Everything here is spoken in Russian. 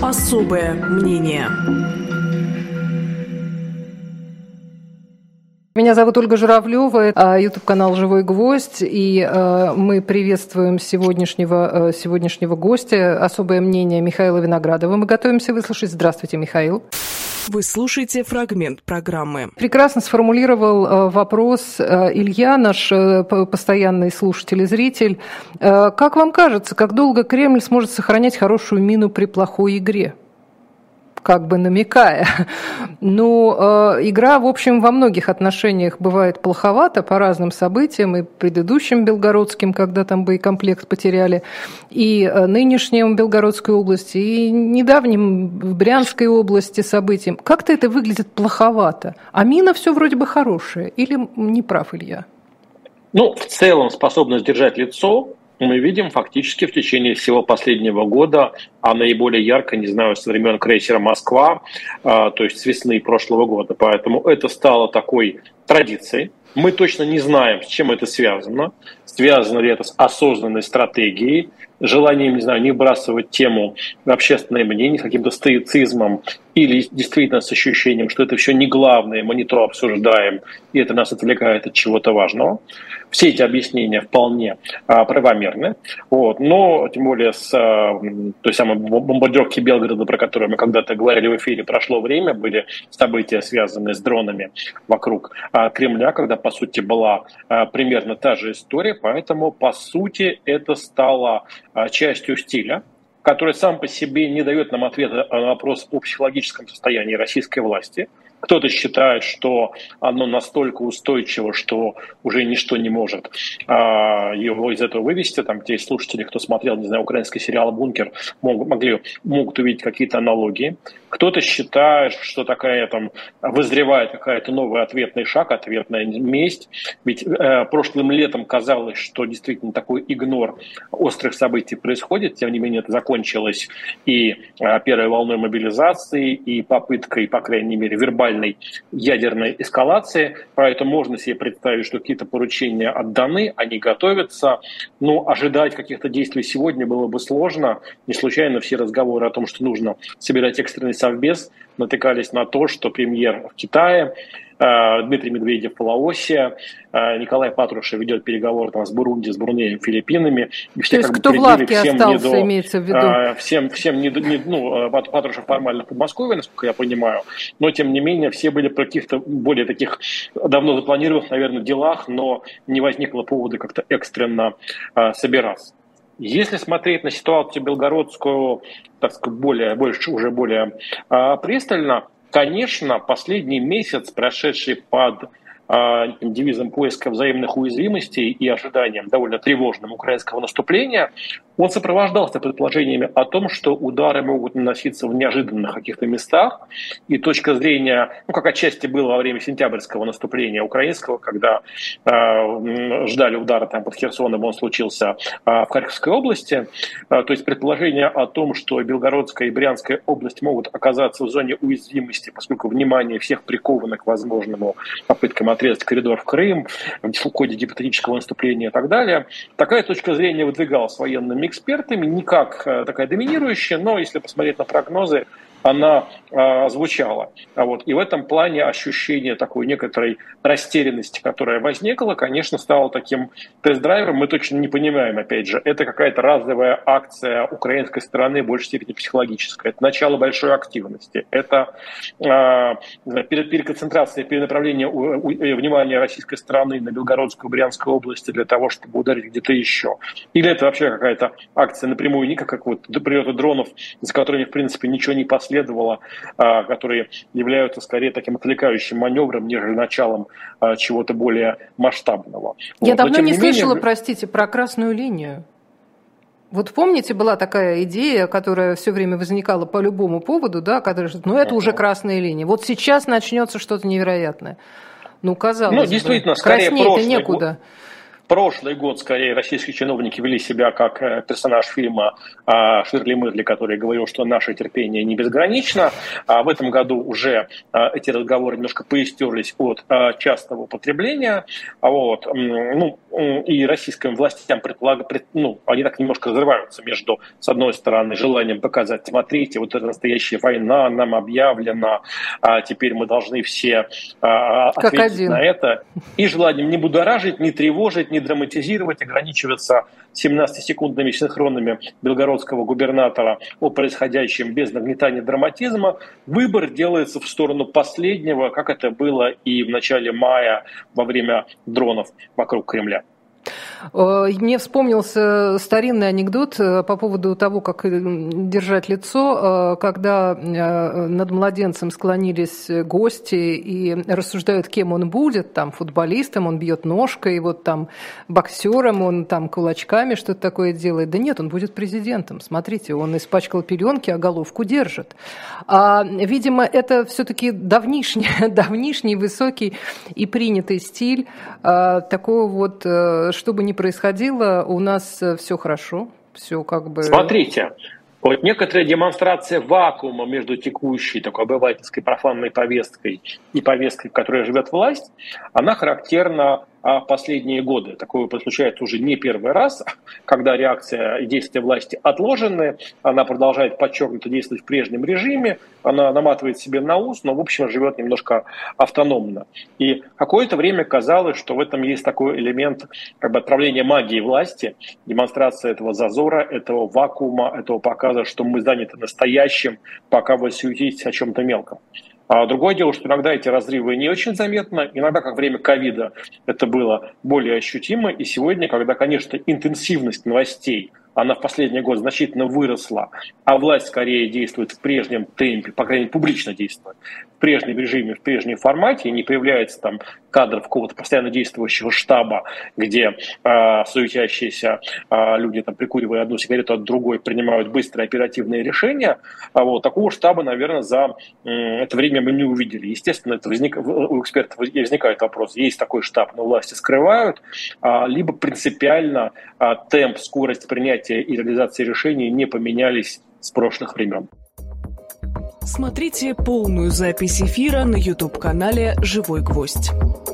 Особое мнение. Меня зовут Ольга Журавлева, YouTube-канал «Живой гвоздь», и мы приветствуем сегодняшнего гостя, особое мнение Михаила Виноградова. Мы готовимся выслушать. Здравствуйте, Михаил. Вы слушаете фрагмент программы. Прекрасно сформулировал вопрос Илья, наш постоянный слушатель и зритель. Как вам кажется, как долго Кремль сможет сохранять хорошую мину при плохой игре? Как бы намекая. Игра, в общем, во многих отношениях бывает плоховата по разным событиям, и предыдущим Белгородским, когда там боекомплект потеряли, и нынешнем Белгородской области, и недавним в Брянской области событиям. Как-то это выглядит плоховато. А мина все вроде бы хорошая. Или не прав Илья? В целом способность держать лицо мы видим фактически в течение всего последнего года, а наиболее ярко, не знаю, со времен крейсера «Москва», то есть с весны прошлого года. Поэтому это стало такой традицией. Мы точно не знаем, с чем это связано. Связано ли это с осознанной стратегией, желанием, не вбрасывать тему в общественное мнение, с каким-то стоицизмом, или действительно с ощущением, что это все не главное, мы не то обсуждаем, и это нас отвлекает от чего-то важного. Все эти объяснения вполне правомерны. Но, тем более, с той самой бомбардировки Белгорода, про которую мы когда-то говорили в эфире, прошло время, были события, связанные с дронами вокруг Кремля, когда, по сути, была примерно та же история. Поэтому, по сути, это стало частью стиля, который сам по себе не дает нам ответа на вопрос о психологическом состоянии российской власти. Кто-то считает, что оно настолько устойчиво, что уже ничто не может его из этого вывести. Там те слушатели, кто смотрел, украинский сериал «Бункер», могут увидеть какие-то аналогии. Кто-то считает, что вызревает какая-то новый ответный шаг, ответная месть. Ведь прошлым летом казалось, что действительно такой игнор острых событий происходит. Тем не менее, это закончилось и первой волной мобилизации, и попыткой, по крайней мере, вербальной ядерной эскалации. Поэтому можно себе представить, что какие-то поручения отданы, они готовятся. Ожидать каких-то действий сегодня было бы сложно. Не случайно все разговоры о том, что нужно собирать экстренный совбез, натыкались на то, что премьер в Китае, Дмитрий Медведев в Лаосе, Николай Патрушев ведет переговоры с Бурунди, с Брунеем, Филиппинами. И все, то есть кто в лавке остался, имеется в виду? Патрушев формально в Подмосковье, насколько я понимаю, но тем не менее все были про каких-то более таких давно запланированных, наверное, делах, но не возникло повода как-то экстренно собираться. Если смотреть на ситуацию белгородскую, более пристально, конечно, последний месяц, прошедший под девизом поиска взаимных уязвимостей и ожиданием довольно тревожным украинского наступления, он сопровождался предположениями о том, что удары могут наноситься в неожиданных каких-то местах. И точка зрения, как отчасти было во время сентябрьского наступления украинского, когда ждали удара под Херсоном, он случился в Харьковской области. То есть предположение о том, что Белгородская и Брянская область могут оказаться в зоне уязвимости, поскольку внимание всех приковано к возможному попыткам отрезать коридор в Крым, в ходе гипотетического наступления и так далее. Такая точка зрения выдвигалась военными экспертами, не как такая доминирующая, но если посмотреть на прогнозы, она звучала. И в этом плане ощущение такой некоторой растерянности, которая возникла, конечно, стало таким тест-драйвером. Мы точно не понимаем, опять же, это какая-то разовая акция украинской стороны, в большей степени психологическая. Это начало большой активности. Это переконцентрация, перенаправление внимания российской стороны на Белгородскую, Брянскую область для того, чтобы ударить где-то еще. Или это вообще какая-то акция напрямую, не как до прилета дронов, за которыми, в принципе, ничего не последовало, которые являются скорее таким отвлекающим маневром, нежели началом чего-то более масштабного. Я давно не слышала, простите, про красную линию. Помните, была такая идея, которая все время возникала по любому поводу, да, которая, это уже красная линия. Сейчас начнется что-то невероятное. Казалось бы, действительно, скорее краснее-то некуда. Прошлый год, скорее, российские чиновники вели себя как персонаж фильма «Ширли Мырли», который говорил, что наше терпение не безгранично. В этом году уже эти разговоры немножко поистерлись от частного употребления. И российским властям они так немножко разрываются между, с одной стороны, желанием показать: смотрите, вот это настоящая война нам объявлена, теперь мы должны все ответить на это, и желанием не будоражить, не тревожить, не драматизировать, ограничиваться 17-секундными синхронами белгородского губернатора о происходящем без нагнетания драматизма. Выбор делается в сторону последнего, как это было и в начале мая во время дронов вокруг Кремля. Мне вспомнился старинный анекдот по поводу того, как держать лицо, когда над младенцем склонились гости и рассуждают, кем он будет, там футболистом, он бьет ножкой, вот там боксером, он там кулачками что-то такое делает. Да нет, он будет президентом. Смотрите, он испачкал пеленки, а головку держит. Видимо, это все-таки давнишний, высокий и принятый стиль такого вот, чтобы не происходило, у нас все хорошо, все как бы... Смотрите, вот некоторая демонстрация вакуума между текущей такой обывательской профанной повесткой и повесткой, в которой живет власть, она характерна последние годы. Такое случается уже не первый раз, когда реакция и действия власти отложены, она продолжает подчеркнуто действовать в прежнем режиме, она наматывает себе на ус, но в общем живет немножко автономно. И какое-то время казалось, что в этом есть такой элемент как бы отправления магии власти, демонстрация этого зазора, этого вакуума, этого показа, что мы заняты настоящим, пока вы суетитесь о чем-то мелком. Другое дело, что иногда эти разрывы не очень заметны, иногда, как время ковида, это было более ощутимо, и сегодня, когда, конечно, интенсивность новостей, она в последний год значительно выросла, а власть скорее действует в прежнем темпе, по крайней мере, публично действует, в прежнем режиме, в прежнем формате, и не появляется там кадров какого-то постоянно действующего штаба, где суетящиеся люди, там, прикуривая одну сигарету от другой, принимают быстрые оперативные решения. Такого штаба, наверное, за это время мы не увидели. Естественно, это у экспертов возникает вопрос: есть такой штаб, но власти скрывают, либо принципиально темп, скорость принятия и реализации решений не поменялись с прошлых времен. Смотрите полную запись эфира на YouTube-канале «Живой гвоздь».